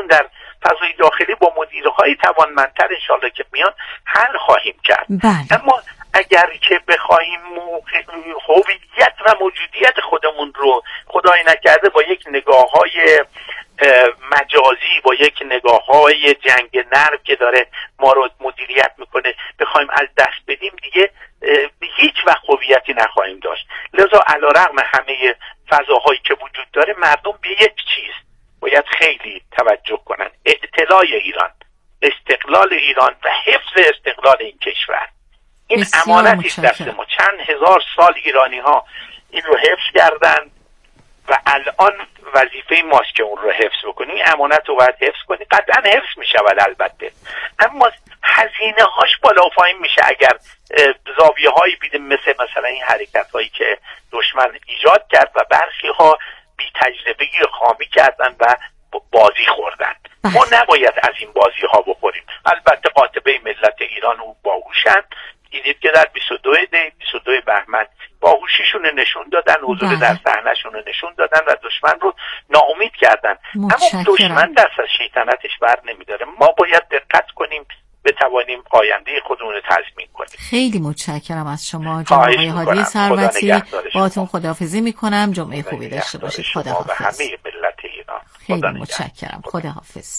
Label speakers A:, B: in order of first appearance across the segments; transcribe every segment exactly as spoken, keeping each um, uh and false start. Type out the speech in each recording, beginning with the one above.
A: خودمون در فضای داخلی با مدیرهای توانمندتر انشالله که میان حل خواهیم کرد.
B: بله.
A: اما اگر که بخواهیم هویت و موجودیت خودمون رو خدای نکرده با یک نگاه‌های مجازی، با یک نگاه‌های جنگ نرم که داره ما رو مدیریت میکنه بخوایم از دست بدیم، دیگه هیچ وقت هویتی نخواهیم داشت. لذا علیرغم همه فضاهایی که وجود داره، مردم به یک چیز باید خیلی توجه کنن: اطلاع ایران، استقلال ایران و حفظ استقلال این کشور. این امانتی است دست ما. چند هزار سال ایرانی ها این رو حفظ کردن و الان وظیفه ماست که اون رو حفظ بکنیم. این امانت رو باید حفظ کنیم. قطعا حفظ می شود البته، اما هزینه هاش بالا و پایین میشه اگر زاویه هایی بیدیم مثل مثلا این حرکت هایی که دشمن ایجاد کرد و برخی ها بی تجربگی خامی کردن و بازی خوردن. ما نباید از این بازی ها بخوریم. البته قاطبه ملت ایران او باهوشن. دیدید که در بیست و دو دی بیست و دو بهمن باهوشیشون نشون دادن، حضور در صحنه‌شون نشون دادن و دشمن رو ناامید کردن. اما دشمن دست از شیطنتش بر نمیداره. ما باید دقت کنیم بتوانیم آینده خودمون رو تضمین کنیم.
B: خیلی متشکرم از شما جناب آقای هادی ثروتی. باهاتون خداحافظی میکنم. جمعه خوبی داشته باشید. خداحافظ.
A: همه ملت ایران.
B: خیلی متشکرم. خداحافظ.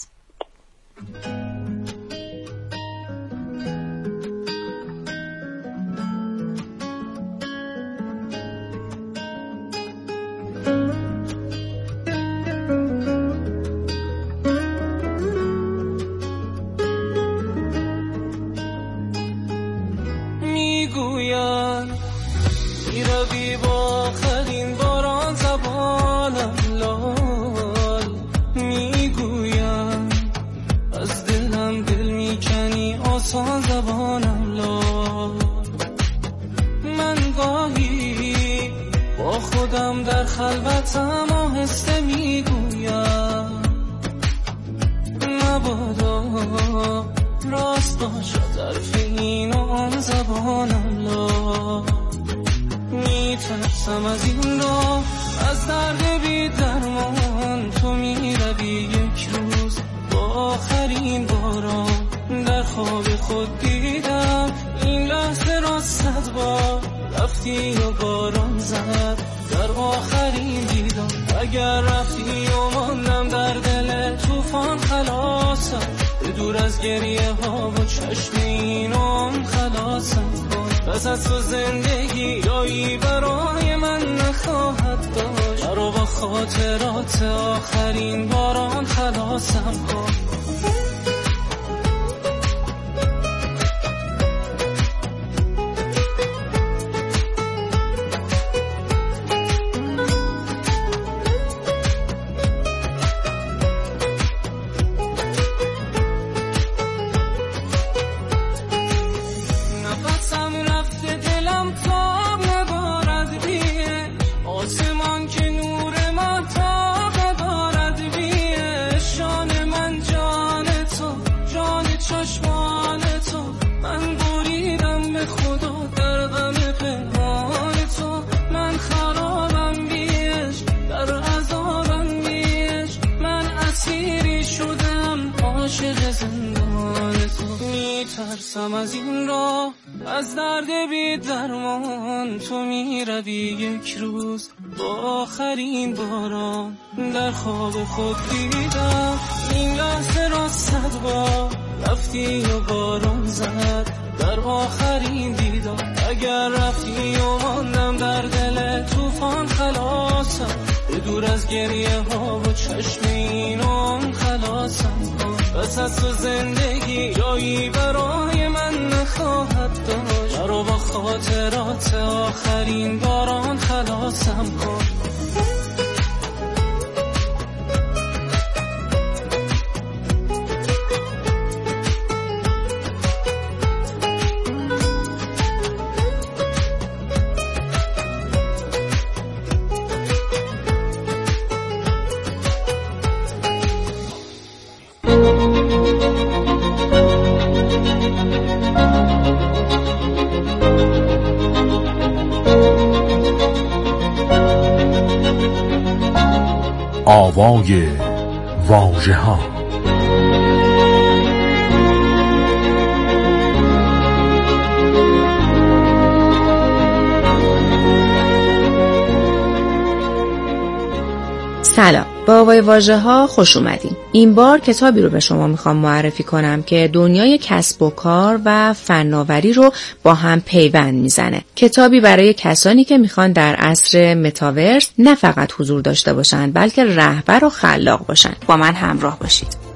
C: میگویم میروی با آخرین باران زبانم لال، میگویم از دلم دل میکنی آسان زبانم لال. من گاهی با خودم در خلوتم آهسته میگویم مبادا راست باشد حرف این و آن زبانم لا. میترسم از این را، از درد بی درمان تو میروی یک روز با آخرین باران. در خواب خود دیدم این لحظه را صد بار، رفتی و باران زد در آخرین دیدم. اگر رفتی و ماندم در دل توفان خلاصم، دور از گریه ها و چشم اینام خلاصم کن. پس از تو زندگی جایی برای من نخواهد داشت، مرا با خاطرات آخرین باران خلاصم کن. ترسم از این راه، از درد بی درمان تو میروی یک روز با آخرین باران. در خواب خود دیدم این لحظه را صد بار، رفتی و باران زد در آخرین دیدم. اگر رفتی و ماندم در دل توفان خلاصم، دور از گریه ها و چشم اینام خلاصم کن. پس از تو زندگی جایی برای من نخواهد داشت، مرا با خاطرات آخرین باران خلاصم کن.
D: آوای واژه‌ها.
E: سلام، با آوای واژه‌ها خوش اومدین. این بار کتابی رو به شما میخوام معرفی کنم که دنیای کسب و کار و فناوری رو با هم پیوند میزنه. کتابی برای کسانی که میخوان در عصر متاورس نه فقط حضور داشته باشن بلکه رهبر و خلاق باشن. با من همراه باشید.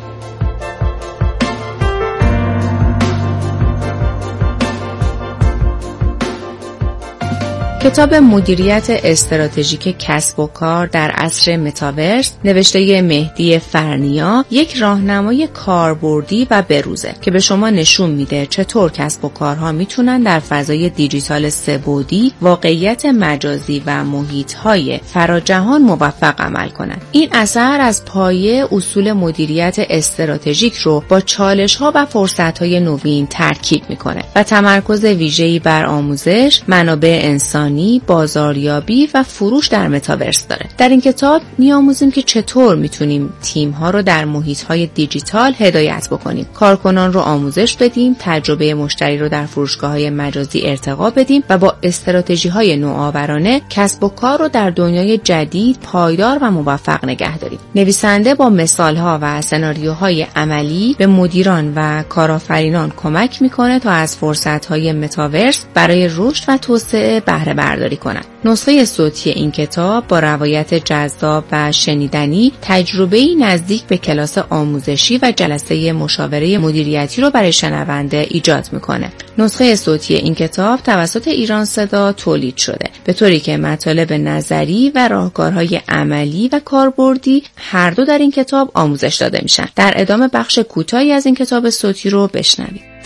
E: کتاب مدیریت استراتژیک کسب و کار در عصر متاورس نوشته مهدی فرنیا یک راهنمای کاربردی و بروزه که به شما نشون میده چطور کسب و کارها میتونن در فضای دیجیتال سه‌بعدی، واقعیت مجازی و محیط‌های فراجهان موفق عمل کنن. این اثر از پایه اصول مدیریت استراتژیک رو با چالش‌ها و فرصت‌های نوین ترکیب میکنه و تمرکز ویژه‌ای بر آموزش، منابع انسانی، بازاریابی و فروش در متاورس داره. در این کتاب می‌آموزیم که چطور میتونیم تیم‌ها رو در محیط‌های دیجیتال هدایت بکنیم، کارکنان رو آموزش بدیم، تجربه مشتری رو در فروشگاه‌های مجازی ارتقا بدیم و با استراتژی‌های نوآورانه کسب و کار رو در دنیای جدید پایدار و موفق نگه داریم. نویسنده با مثال‌ها و سناریوهای عملی به مدیران و کارآفرینان کمک می‌کنه تا از فرصت‌های متاورس برای رشد و توسعه بهره برداری کنند. نسخه صوتی این کتاب با روایت جذاب و شنیدنی تجربه‌ای نزدیک به کلاس آموزشی و جلسه مشاوره مدیریتی رو برای شنونده ایجاد میکنه. نسخه صوتی این کتاب توسط ایران صدا تولید شده، به طوری که مطالب نظری و راهکارهای عملی و کاربردی هر دو در این کتاب آموزش داده میشن. در ادامه بخش کوتاهی از این کتاب صوتی رو بشنوید.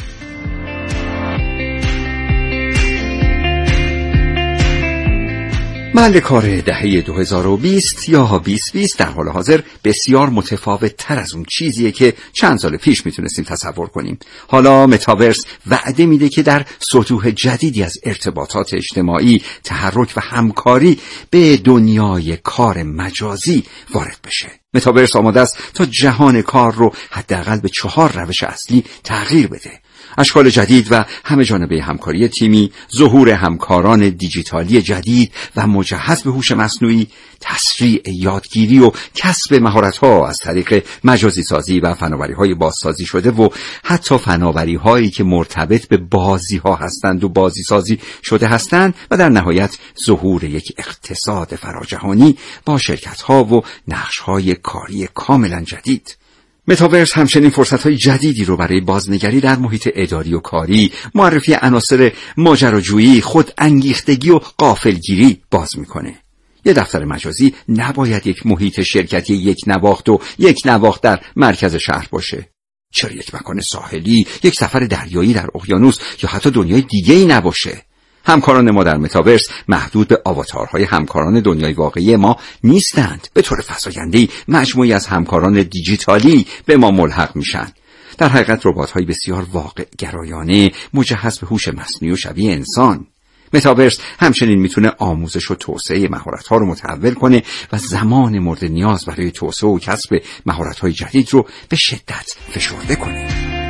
D: محل کار دهه دو هزار و بیست یا بیست بیست در حال حاضر بسیار متفاوت تر از اون چیزیه که چند سال پیش میتونستیم تصور کنیم. حالا متاورس وعده میده که در سطوح جدیدی از ارتباطات اجتماعی، تحرک و همکاری به دنیای کار مجازی وارد بشه. متاورس آماده است تا جهان کار رو حداقل به چهار روش اصلی تغییر بده: اشکال جدید و همه جانبه همکاری تیمی، ظهور همکاران دیجیتالی جدید و مجهز به هوش مصنوعی، تسریع یادگیری و کسب مهارت‌ها از طریق مجازی سازی و فناوری‌های بازسازی شده و حتی فناوری‌هایی که مرتبط به بازی‌ها هستند و بازی سازی شده هستند و در نهایت ظهور یک اقتصاد فراجهانی با شرکت‌ها و نقش‌های کاری کاملا جدید. متاورس همچنین فرصت‌های جدیدی رو برای بازنگری در محیط اداری و کاری، معرفی عناصر ماجراجویی، خود انگیختگی و غافلگیری باز می‌کنه. یه دفتر مجازی نباید یک محیط شرکتی یک نواخت و یک نواخت در مرکز شهر باشه. چرا یک مکان ساحلی، یک سفر دریایی در اقیانوس یا حتی دنیای دیگه‌ای نباشه؟ همکاران ما در متاورس محدود به آواتارهای همکاران دنیای واقعی ما نیستند. به طور فزاینده‌ای مجموعی از همکاران دیجیتالی به ما ملحق میشن. در حقیقت ربات‌های بسیار واقع گرایانه، مجهز به هوش مصنوعی و شبیه انسان. متاورس همچنین میتونه آموزش و توسعه مهارت‌ها رو متحول کنه و زمان مورد نیاز برای توسعه و کسب مهارت‌های جدید رو به شدت فشرده کنه.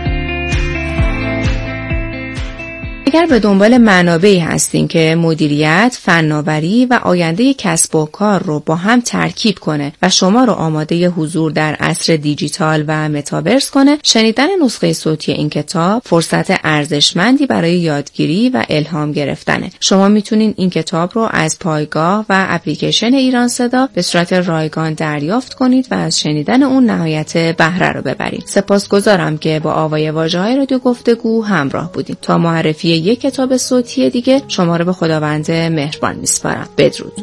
E: اگر به دنبال منابعی هستین که مدیریت، فناوری و آینده کسب و کار رو با هم ترکیب کنه و شما رو آماده حضور در عصر دیجیتال و متاورس کنه، شنیدن نسخه صوتی این کتاب فرصت ارزشمندی برای یادگیری و الهام گرفتنه. شما میتونین این کتاب رو از پایگاه و اپلیکیشن ایران صدا به صورت رایگان دریافت کنید و از شنیدن اون نهایت بهره رو ببرید. سپاسگزارم که با آوای واژه‌های رادیو گفتگو همراه بودید. تا معرفی یک کتاب صوتی دیگه شما رو به خداوند مهربان میسپارم. بدرود.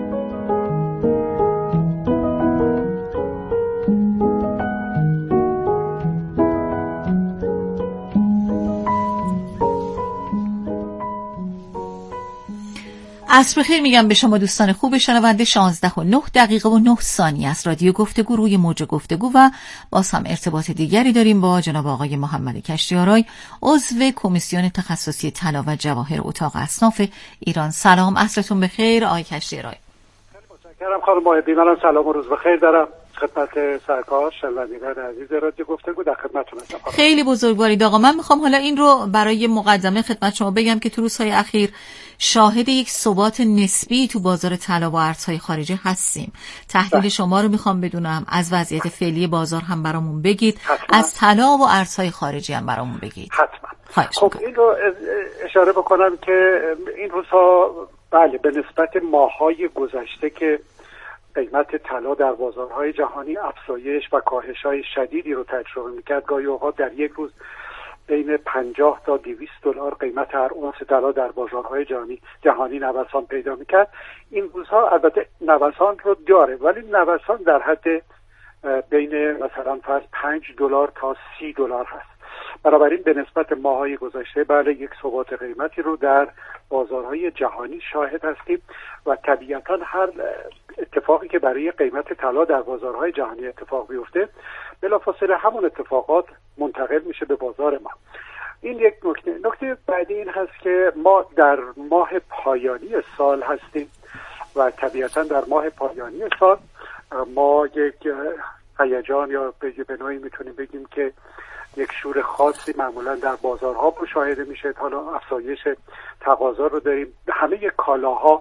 B: عصر بخیر میگم به شما دوستان خوب شنونده. شانزده و نه دقیقه و نه ثانیه از رادیو گفتگو روی موج گفتگو و باز هم ارتباط دیگری داریم با جناب آقای محمد کشتیآرای، عضو کمیسیون تخصصی طلا و جواهر اتاق اصناف ایران. سلام، عصرتون بخیر آقای کشتیآرای.
F: خیلی متشکرم خانم ماهدی. منم سلام و روز بخیر دارم خدمت سرکار شنوندگان عزیز رادیو گفتگو در خدمتتون هستم.
B: خیلی بزرگوارید آقا. من میخوام حالا این رو برای مقدمه خدمت شما بگم که تو روزهای اخیر شاهد یک ثبات نسبی تو بازار طلا و ارزهای خارجی هستیم. تحلیل ده. شما رو میخوام بدونم، از وضعیت فعلی بازار هم برامون بگید، حتما. از طلا و ارزهای خارجی هم برامون بگید.
F: حتما. خب این رو اشاره بکنم که این روزها بله به نسبت ماه‌های گذشته که قیمت طلا در بازارهای جهانی افزایش و کاهش‌های شدیدی رو تجربه می‌کرد، گاهی اوقات در یک روز بین پنجاه تا دویست دلار قیمت هر اونس طلا در بازارهای جهانی جهانی نوسان پیدا می‌کرد. این روزها البته نوسان رو داره، ولی نوسان در حد بین مثلا فرض پنج دلار تا سی دلار هست. بنابراین به نسبت ماه‌های گذشته بله یک ثبات قیمتی رو در بازارهای جهانی شاهد هستیم و طبیعتاً هر اتفاقی که برای قیمت طلا در بازارهای جهانی اتفاق بیفته بلافاصله همون اتفاقات منتقل میشه به بازار ما. این یک نکته. نکته بعدی این هست که ما در ماه پایانی سال هستیم و طبیعتاً در ماه پایانی سال ما یک هیجان یا به نوعی میتونیم بگیم که یک شور خاصی معمولا در بازارها مشاهده میشه. حالا افزایش تقاضا رو داریم، همه کالاها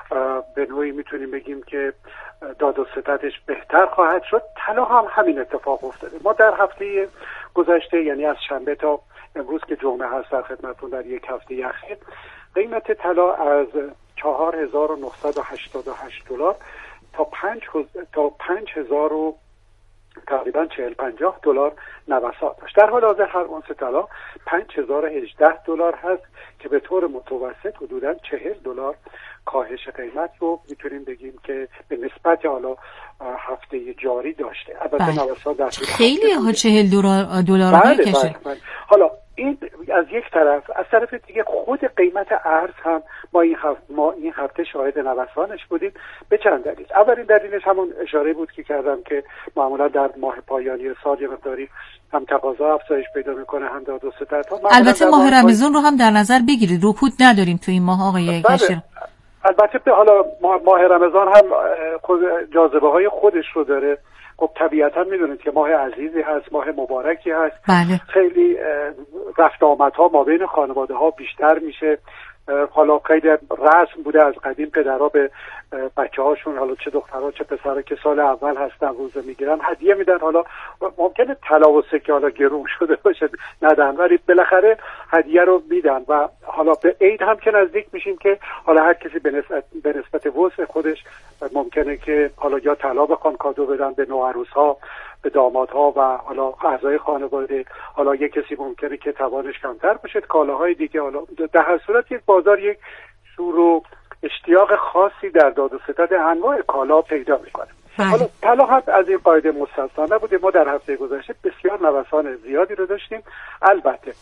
F: به نوعی میتونیم بگیم که داد و ستدش بهتر خواهد شد. طلا هم همین اتفاق افتاده. ما در هفته گذشته یعنی از شنبه تا امروز که جمعه هست در خدمتتون، در یک هفته اخیر قیمت طلا از چهار هزار و نهصد و هشتاد و هشت دلار تا پنج تا پنج هزار و تقریبا چهل پنجاه دلار نوسان داشت. در حال حاضر هر اونس طلا پنج هزار و هجده دلار هست که به طور متوسط حدوداً چهل دلار کاهش قیمت رو میتونیم بگیم که به نسبت حالا هفته جاری داشته. البته نوسان در
B: خیلی ها چهل دلار دلار
F: بله بله بله. حالا این از یک طرف، از طرف دیگه خود قیمت ارز هم ما این هفته ما این هفته شاهد نوسانش بودیم به چند دلیل. اولین دلیلش همون اشاره بود که کردم که معمولا در ماه پایانی سال یه مقداری هم تقاضا افزایش پیدا میکنه هم داد و ستدها.
B: البته ماه رمضان رو هم در نظر بگیرید، رکود نداریم تو این ماه آقای کشیر.
F: البته حالا ماه رمضان هم خود جاذبه های خودش رو داره. خب طبیعتا میدونید که ماه عزیزی هست، ماه مبارکی هست.
B: بله.
F: خیلی رفت آمدها ما بین خانواده ها بیشتر میشه. حالا خیلی رسم بوده از قدیم پدرها به بچه هاشون، حالا چه دخترها چه پسرها که سال اول هستن روزه میگیرن هدیه میدن. حالا ممکنه طلا و سکه حالا گرون شده باشه ندن، ولی بالاخره هدیه رو میدن. و حالا به عید هم که نزدیک میشیم که حالا هر کسی به نسبت به نسبت وسع خودش ممکنه که حالا یا طلا بخوان کادو بدن به نوعروس‌ها، به دامادها و حالا اعضای خانواده. حالا یک کسی ممکنه که توانش کمتر باشه کالاهای دیگه. حالا در هر صورت یک بازار یک شور و اشتیاق خاصی در داد و ستد انواع کالا پیدا میکنه. حالا طلا هم از این قاعده مستثنا نبوده. ما در هفته گذشته بسیار نوسان زیادی رو داشتیم. البته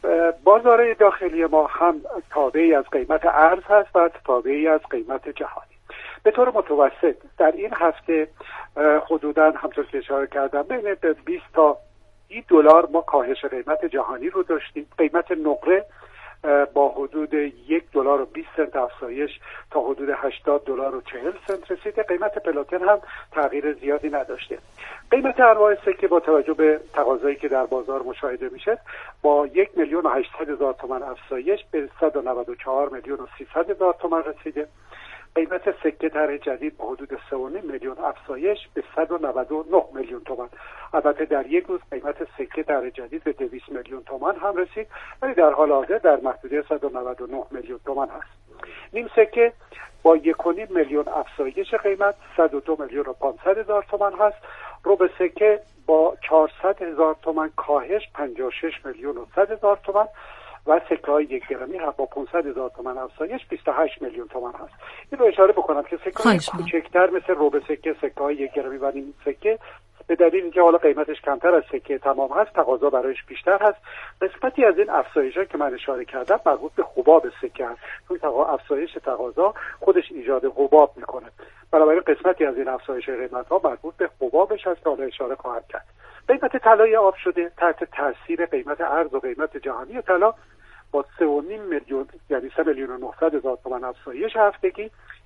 F: بازار داخلی ما هم تابعی از قیمت ارز هست و تابعی از قیمت جهانی. به طور متوسط در این هفته حدوداً همطور که اشاره کردم بین بیست تا سی دلار ما کاهش قیمت جهانی رو داشتیم. قیمت نقره با حدود یک دلار و بیست سنت افزایش تا حدود هشتاد دلار و چهل سنت رسیده. قیمت پلاتین هم تغییر زیادی نداشته. قیمت انواع سکه با توجه به تقاضایی که در بازار مشاهده میشه با یک میلیون و هشتصد هزار تومان افزایش به صد و نود و چهار میلیون و سیصد هزار تومان رسیده. قیمت سکه طرح جدید با حدود سه و نیم میلیون افزایش به صد و نود و نه میلیون تومان. البته در یک روز قیمت سکه طرح جدید به دویست میلیون تومان هم رسید، ولی در حال حاضر در محدوده صد و نود و نه میلیون تومان هست. نیم سکه با یک و نیم میلیون افزایش قیمت صد و دو میلیون و پانصد هزار تومان هست. ربع سکه با چهارصد هزار تومان کاهش پنجاه و شش میلیون و صد هزار تومان و سکه های یک گرمی هم با پانصد هزار تومان افزایش بیست و هشت میلیون تومان هست. این رو اشاره بکنم که سکه های کوچکتر مثل ربع سکه، سکه های یک گرمی و نیم سکه به دلیل اینکه حالا قیمتش کمتر از سکه تمام هست تقاضا برایش بیشتر هست. قسمتی از این افزایش‌ها که من اشاره کردم مربوط به حباب سکه است، چون افزایش تقاضا خودش ایجاد حباب میکنه. بنابراین قسمتی از این افزایش قیمت‌ها مربوط به حبابش هست که حالا اشاره خواهم کرد. قیمت طلای آب شده تحت تاثیر قیمت ارز و قیمت جهانی طلا با سه و نیم میلیون یعنی سه میلیون و نهصد هزار تومان افزایش هفتگی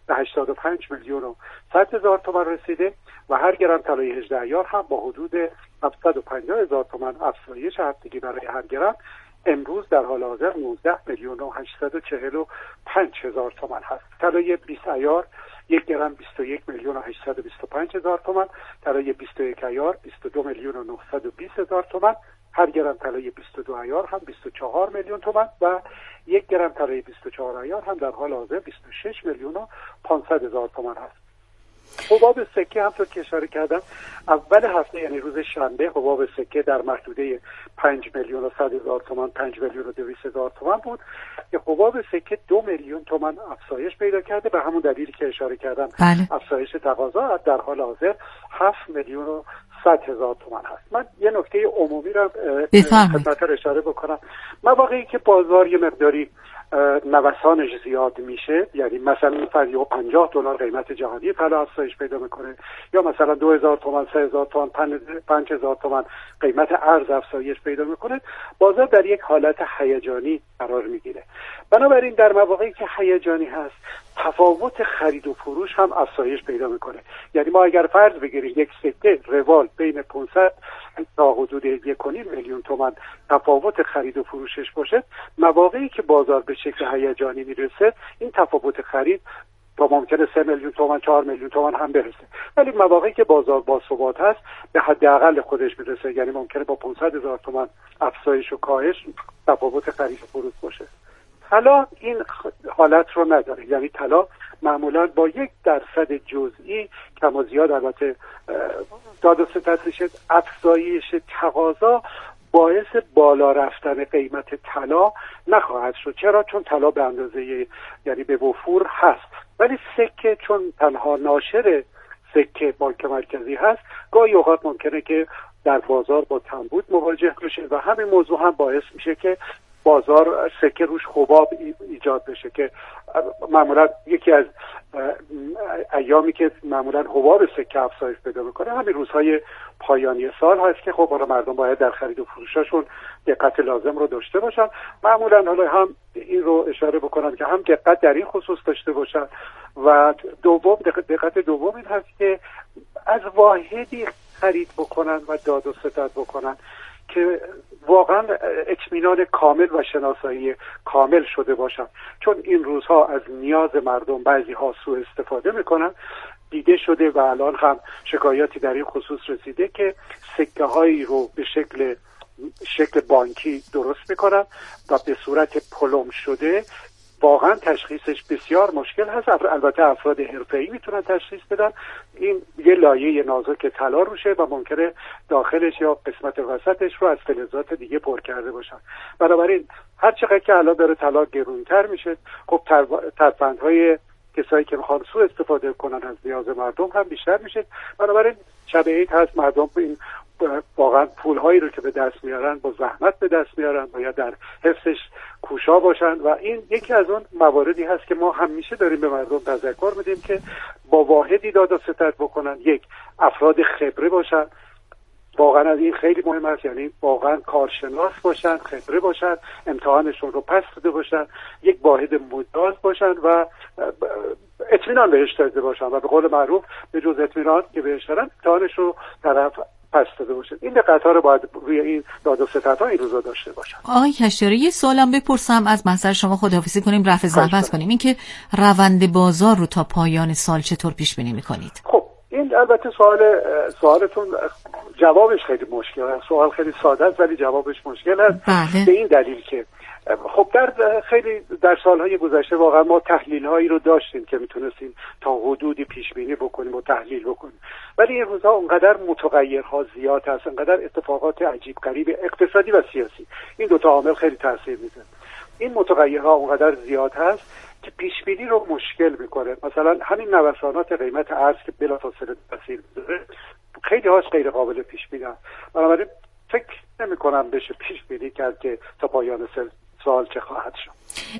F: به هشتاد و پنج میلیون و صد هزار تومان رسیده و هر گرم طلای هجده عیار هم با حدود هفتصد و پنجاه هزار تومان افزایش هفتگی برای هر گرم امروز در حال حاضر نوزده میلیون و هشتصد و چهل و پنج هزار تومان هست. طلای بیست عیار یک گرم بیست و یک میلیون و هشتصد و بیست و پنج هزار تومان، طلای بیست و یک عیار بیست و دو میلیون و نهصد و بیست هزار تومان، هر گرم طلای بیست و دو عیار هم بیست و چهار میلیون تومان و یک گرم طلای بیست و چهار عیار هم در حال حاضر بیست و شش میلیون و پانصد هزار تومان هست. حباب سکه همطور که اشاره کردم اول هفته یعنی روز شنبه حباب سکه در محدوده پنج میلیون و صد هزار تومان پنج میلیون و دویست هزار تومان بود که حباب سکه دو میلیون تومان افزایش پیدا کرده به همون دلیلی که اشاره کردم. بله. افزایش تقاضا در حال حاضر هفت میلیون و صد هزار تومان هست. من یه نکته عمومی رو خدمت اشاره بکنم. مواقعی که بازار یه مقداری نوسانش زیاد میشه، یعنی مثلا فرض پنجاه دلار قیمت جهانی طلا افزایش پیدا میکنه یا مثلا دو هزار تومان سه هزار تومان پنج هزار تومان قیمت ارز افزایش پیدا میکنه، بازار در یک حالت هیجانی قرار میگیره. بنابراین در مواقعی که هیجانی هست تفاوت خرید و فروش هم افزایش پیدا میکنه. یعنی ما اگر فرض بگیریم یک سکه روال بین پانصد تا حدود یک و نیم میلیون تومان تفاوت خرید و فروشش باشه، مواقعی که بازار به شکل هیجانی میرسه این تفاوت خرید تا ممکنه سه میلیون تومان چهار میلیون تومان هم برسه، ولی مواقعی که بازار با ثبات هست به حداقل خودش میرسه، یعنی ممکنه با پانصد هزار تومان افزایش و کاهش تفاوت خرید و فروش باشه. طلا این حالت رو نداره، یعنی طلا معمولا با یک درصد جزئی کم و زیاد البته داد و ستد میشه، افزایش تقاضا باعث بالا رفتن قیمت طلا نخواهد شد. چرا؟ چون طلا به اندازه یعنی به وفور هست، ولی سکه چون تنها ناشر سکه بانک مرکزی هست گاهی اوقات ممکنه که در بازار با کمبود مواجه بشه و همین موضوع هم باعث میشه که بازار سکه روش حباب ایجاد بشه که معمولا یکی از ایامی که معمولا حباب سکه افزایش پیدا میکنه همین روزهای پایانی سال هست که خب مردم باید در خرید و فروششون دقت لازم رو داشته باشن. معمولا حالا هم این رو اشاره بکنم که هم دقت در این خصوص داشته باشن و دوم دقت دوم این هست که از واحدی خرید بکنن و داد و ستد بکنن که واقعا اطمینان کامل و شناسایی کامل شده باشن، چون این روزها از نیاز مردم بعضی ها سوء استفاده میکنن. دیده شده و الان هم شکایاتی در این خصوص رسیده که سکه هایی رو به شکل شکل بانکی درست میکنن و به صورت پلم شده واقعا تشخیصش بسیار مشکل هست. البته افراد حرفه‌ای میتونن تشخیص بدن. این یه لایه نازک طلا روشه و ممکنه داخلش یا قسمت وسطش رو از فلزات دیگه پر کرده باشن. بنابراین هر چقدر که الان داره طلا گرونتر میشه، خب ترفندهای کسایی که میخوان سوء استفاده کنن از نیاز مردم هم بیشتر میشه. بنابراین شب عید هست، مردم این واقعا پولهایی رو که به دست میارن با زحمت به دست میارن، باید در حفظش کوشا باشن و این یکی از اون مواردی هست که ما همیشه داریم به مردم تذکر میدیم که با واحدی داد و ستد بکنن. یک، افراد خبره باشن، واقعا از این خیلی مهم است، یعنی واقعا کارشناس باشن، خبره باشن، امتحانشون رو پس داده باشن، یک واحد مجاز باشن و اطمینان بهش داده باشن و به قول معروف به جز اطمینان که بهش دارن امتحانش رو طرف پس داده باشه. این دقت‌ها رو باید روی این داد و ستدها این روزا داشته باشن.
B: آقای کشتیاری یه سوالم بپرسم از محضر شما، خداحافظی کنیم، رفع زحمت کنیم، این که روند بازار رو تا پایان سال چطور پیش بینی می‌کنید؟
F: خب این البته سوال سوالتون جوابش خیلی مشکل است. سوال خیلی ساده است ولی جوابش مشکل است.
B: بله.
F: به این دلیل که خب در خیلی در سالهای گذشته واقعا ما تحلیل هایی رو داشتیم که میتونستیم تا حدودی پیش بینی بکنیم و تحلیل بکنیم، ولی این روزها اونقدر متغیرها زیاد هست، اونقدر اتفاقات عجیب غریب اقتصادی و سیاسی، این دو تا عامل خیلی تاثیر میذاره. این متغیرها اونقدر زیاد هست که پیش بینی رو مشکل میکنه. مثلا همین نوسانات قیمت ارز که بلافاصله تاثیر میذاره خیلی هاش غیر قابل پیش بینی است. بنابراین فکر نمی‌کنم بشه پیش بینی کرد که تا پایان سال سال چه خواهد شد.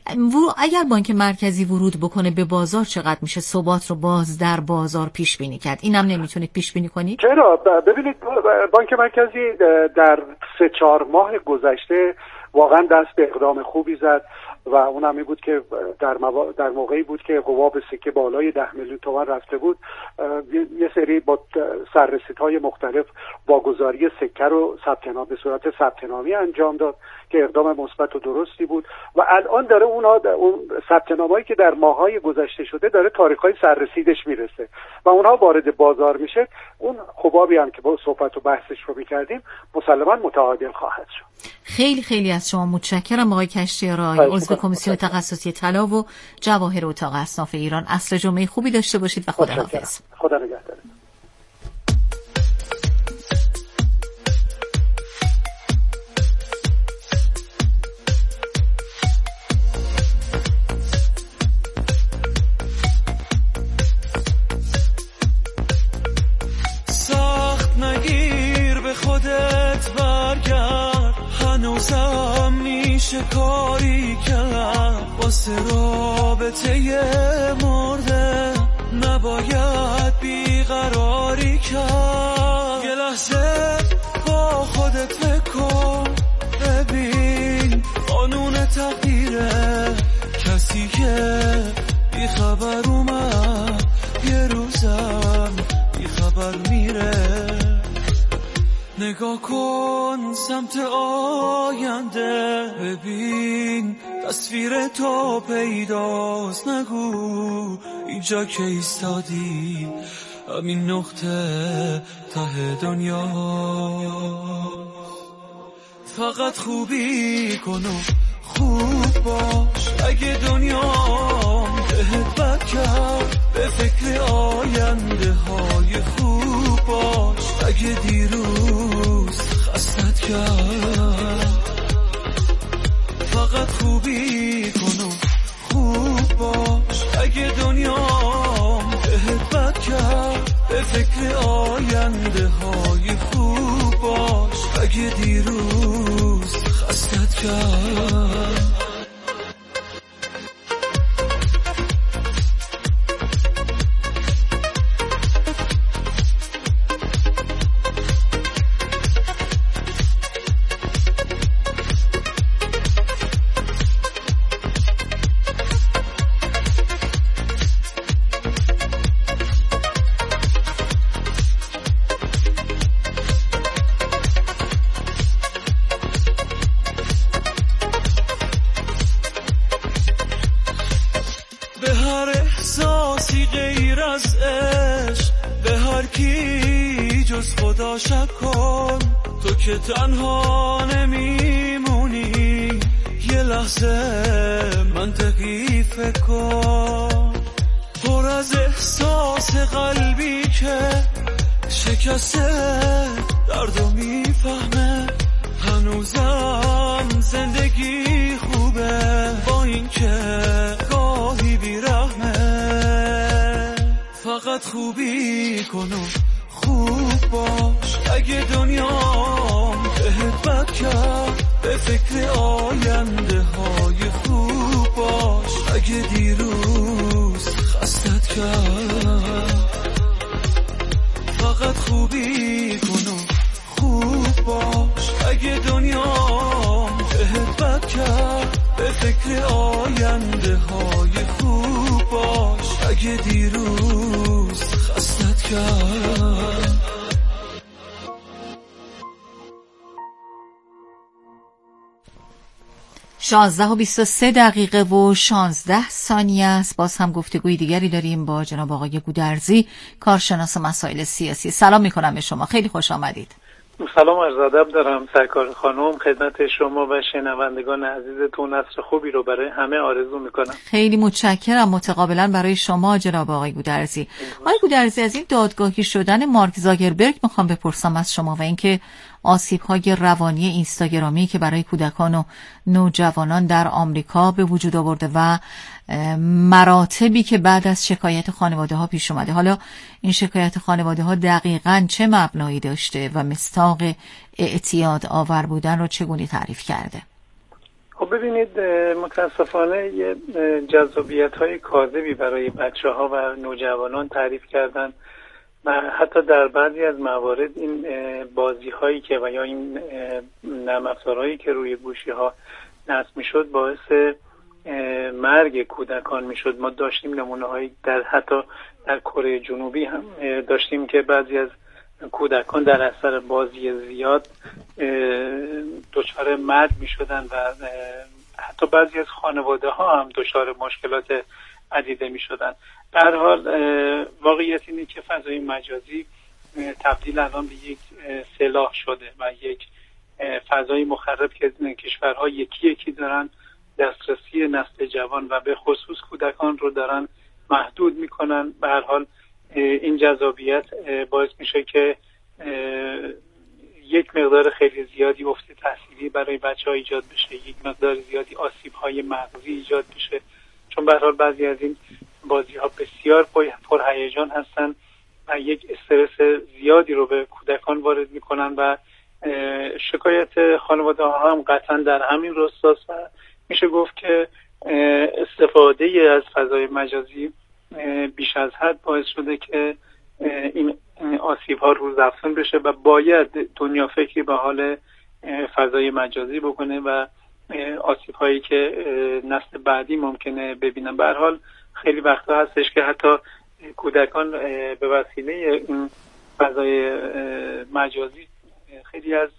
B: اگر بانک مرکزی ورود بکنه به بازار چقدر میشه ثبات رو باز در بازار پیش بینی کرد؟ اینم نمیتونید پیش بینی کنید؟
F: چرا؟ ببینید بانک مرکزی در سه چهار ماه گذشته واقعا دست به اقدام خوبی زد و اون هم این بود که در, موا... در موقعی بود که حباب سکه بالای ده میلیون تومان رفته بود، یه سری با سررسیدهای مختلف واگذاری سکه رو ثبت نام به صورت ثبت نامی انجام داد که اقدام مثبت و درستی بود و الان داره اونا اون ثبت نامه‌ای که در ماه‌های گذشته شده داره تاریخ‌های سررسیدش میرسه و اونها وارد بازار میشه. اون حبابی هم که با صحبت و بحثش رو می‌کردیم مسلماً متعادل خواهد شد.
B: خیلی خیلی از شما متشکرم آقای کشتیارای، عضو کمیسیون تخصصی طلا و جواهر اتاق اصناف ایران. عصر جمعه خوبی داشته باشید و خداحافظ.
F: خدا نگهدار.
C: هنوزم میشه کاری کرد واسه رابطه مرده، نباید بیقراری کرد. یه لحظه با خودت فکر کن، ببین قانون تقدیره، کسی که بیخبر اومد یه روزم بیخبر میره. نگاه کن سمت آینده، ببین تصویر تو پیداست، نگو اینجا که ایستادی همین نقطه ته دنیا. فقط خوبی کن و خوب باش، اگه دنیا بهت بد کرد به فکر آینده های خوب باش، اگه دیروز خستت کرد. فقط خوبی کن و خوب باش، اگه دنیا بهت بد کرد به فکر آینده های خوب باش، اگه دیروز خستت کرد.
G: تنها نمیمونی، یه لحظه منطقی فکر کن، پر از احساس قلبی که شکسته دردو میفهمه. هنوزم زندگی خوبه با این که گاهی بیرحمه. فقط خوبی کن و خوب باش، اگه دنیا بهت بد کرد به فکر آینده های خوب باش، اگه دیروز خستت کرد. فقط خوبی کن و خوب باش، اگه دنیا بهت بد کرد به فکر آینده های خوب باش، اگه دیروز خستت کرد.
B: شانزده و بیست و سه دقیقه و شانزده ثانیه است. باز هم گفتگوی دیگری داریم با جناب آقای گودرزی، کارشناس مسائل سیاسی. سلام میکنم به شما، خیلی خوش آمدید.
H: سلام عرض ادب دارم سرکار خانم، خدمت شما و شنوندگان عزیزتون عصر خوبی رو برای همه آرزو میکنم.
B: خیلی متشکرم، متقابلا برای شما جناب آقای گودرزی. آقای گودرزی، از این دادگاهی شدن مارک زاکربرگ میخوام بپرسم از شما و اینکه آسیب‌های روانی اینستاگرامی که برای کودکان و نوجوانان در آمریکا به وجود آورده و مراتبی که بعد از شکایت خانواده‌ها پیش اومده. حالا این شکایت خانواده‌ها دقیقاً چه مبنایی داشته و مصداق اعتیاد آور بودن رو چگونه تعریف کرده؟
H: خب ببینید، متاسفانه یه جذابیت‌های کاذبی برای بچه‌ها و نوجوانان تعریف کردن و حتی در بعضی از موارد این بازی هایی که و یا این نرم افزارهایی که روی گوشی ها نصب میشد باعث مرگ کودکان میشد. ما داشتیم نمونه هایی در حتی در کره جنوبی هم داشتیم که بعضی از کودکان در اثر بازی زیاد دچار مرگ میشدن و حتی بعضی از خانواده ها هم دچار مشکلات عدیده میشدن. به هر حال واقعیت اینه که فضای مجازی تبدیل الان به یک سلاح شده و یک فضای مخرب که کشورها یکی یکی دارن دسترسی نسل جوان و به خصوص کودکان رو دارن محدود میکنن. به هر حال این جذابیت باعث میشه که یک مقدار خیلی زیادی افت تحصیلی برای بچه‌ها ایجاد بشه، یک مقدار زیادی آسیب‌های مغزی ایجاد بشه، چون به هر حال بعضی از این بازی‌ها بسیار پرهیجان هستن و یک استرس زیادی رو به کودکان وارد میکنن و شکایت خانواده ها هم قطعا در همین رستاست و میشه گفت که استفاده از فضای مجازی بیش از حد باعث شده که این آسیب ها روزافزون بشه و باید دنیا فکری به حال فضای مجازی بکنه و آسیب هایی که نسل بعدی ممکنه ببینن. به هر حال خیلی وقتا هستش که حتی کودکان به وسیله این فضای مجازی خیلی از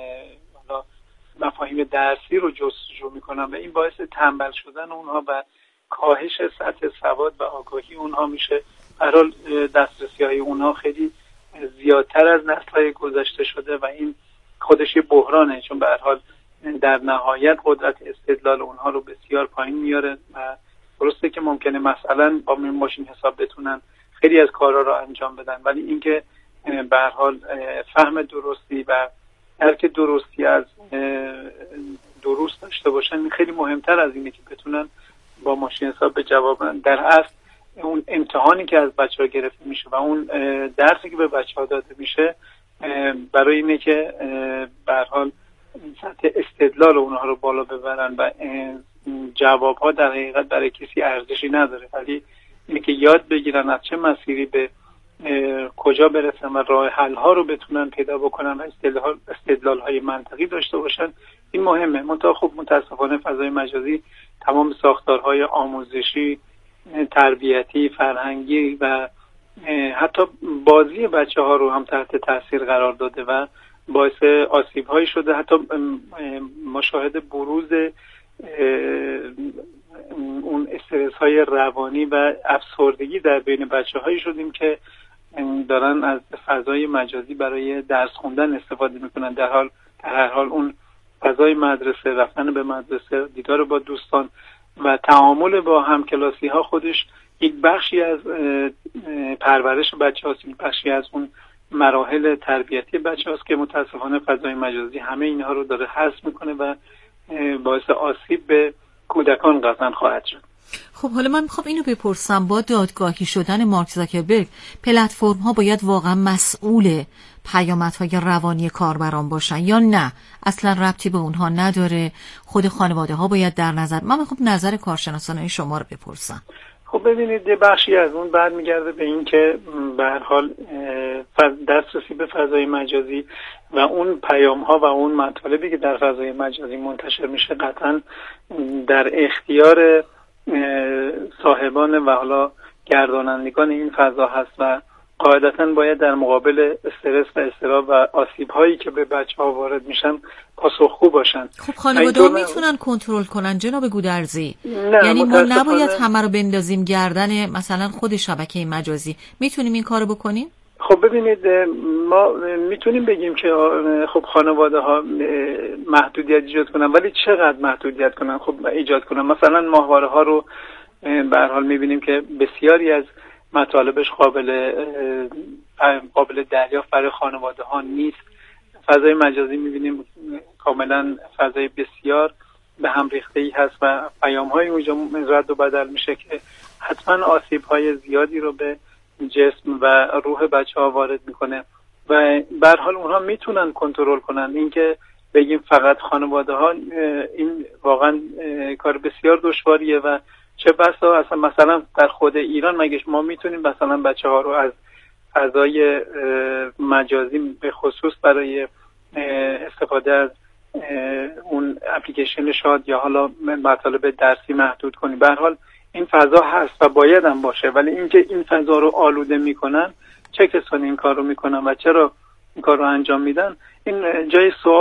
H: مفاهیم درسی رو جستجو میکنن و این باعث تنبل شدن اونها و کاهش سطح سواد و آگاهی اونها میشه. هر حال دسترسی های اونها خیلی زیادتر از نسل‌های گذشته شده و این خودش یه بحرانه، چون به هر حال در نهایت قدرت استدلال اونها رو بسیار پایین میاره و درسته که ممکنه مثلا با ماشین حساب بتونن خیلی از کارها رو انجام بدن، ولی اینکه به هر حال فهم درستی و درک درستی از درست داشته باشن این خیلی مهمتر از اینه که بتونن با ماشین حساب به جواب بدن. در اصل اون امتحانی که از بچه‌ها گرفته میشه و اون درسی که به بچه‌ها داده میشه برای اینه که به هر حال سطح استدلال اونها رو بالا ببرن و جواب‌ها در حقیقت برای کسی ارزشی نداره، ولی اینه که یاد بگیرن از چه مسیری به کجا برسن و راه حل ها رو بتونن پیدا بکنن و استدلال استدلال های منطقی داشته باشن. این مهمه. منتها خب متاسفانه فضای مجازی تمام ساختارهای آموزشی، تربیتی، فرهنگی و حتی بازی بچه ها رو هم تحت تاثیر قرار داده و باعث آسیب هایی شده. حتی مشاهده بروز اون استرس های روانی و افسردگی در بین بچه هایی شدیم که دارن از فضای مجازی برای درس خوندن استفاده میکنن. در حال در هر حال اون فضای مدرسه، رفتن به مدرسه، دیدار با دوستان و تعامل با همکلاسی ها خودش یک بخشی از پرورش بچه هاست، یک بخشی از اون مراحل تربیتی بچه هاست که متاسفانه فضای مجازی همه اینها رو داره حذف میکنه و باعث آسیب به کودکان قطعاً خواهد شد.
B: خب حالا من میخوام اینو بپرسم، با دادگاهی شدن مارک زاکربرگ پلتفرم ها باید واقعا مسئول پیامدهای روانی کاربران باشن یا نه اصلا ربطی به اونها نداره، خود خانواده ها باید در نظر؟ من میخوام نظر کارشناسان شما رو بپرسم.
H: خب ببینید بخشی از اون برمیگرده به این که به هر حال دسترسی به فضای مجازی و اون پیام ها و اون مطالبی که در فضای مجازی منتشر میشه قطعا در اختیار صاحبان و حالا گردانندگان این فضا هست و قاعدتاً باید در مقابل استرس و اضطراب و آسیب هایی که به بچه ها وارد میشن پاسخگو باشن.
B: خب خانواده ها میتونن کنترل کنن جناب گودرزی؟ یعنی ما نباید همه رو بندازیم گردن مثلا خود شبکه مجازی، میتونیم این کارو بکنیم؟
H: خب ببینید ما میتونیم بگیم که خب خانواده ها محدودیت ایجاد کنن، ولی چقدر محدودیت کنن؟ خب ایجاد کنن مثلا ماهواره ها رو به هر حال میبینیم که بسیاری از مطالبش قابل قابل دریافت برای خانواده ها نیست. فضای مجازی میبینیم کاملا فضای بسیار به هم ریخته ای هست و پیام های اونجا رد و بدل میشه که حتما آسیب های زیادی رو به جسم و روح بچه ها وارد میکنه و به هر حال اونها میتونن کنترل کنن. اینکه بگیم فقط خانواده ها، این واقعا کار بسیار دشواریه و چه بسا اصلا مثلا در خود ایران مگه ما میتونیم مثلا بچه ها رو از فضای مجازی به خصوص برای استفاده از اون اپلیکیشن شاد یا حالا مطالب درسی محدود کنیم. به هر حال این فضا هست و باید هم باشه، ولی اینکه این فضا رو آلوده میکنن، چه کسانی این کار رو میکنن و چرا این کار رو انجام میدن، این جای سوال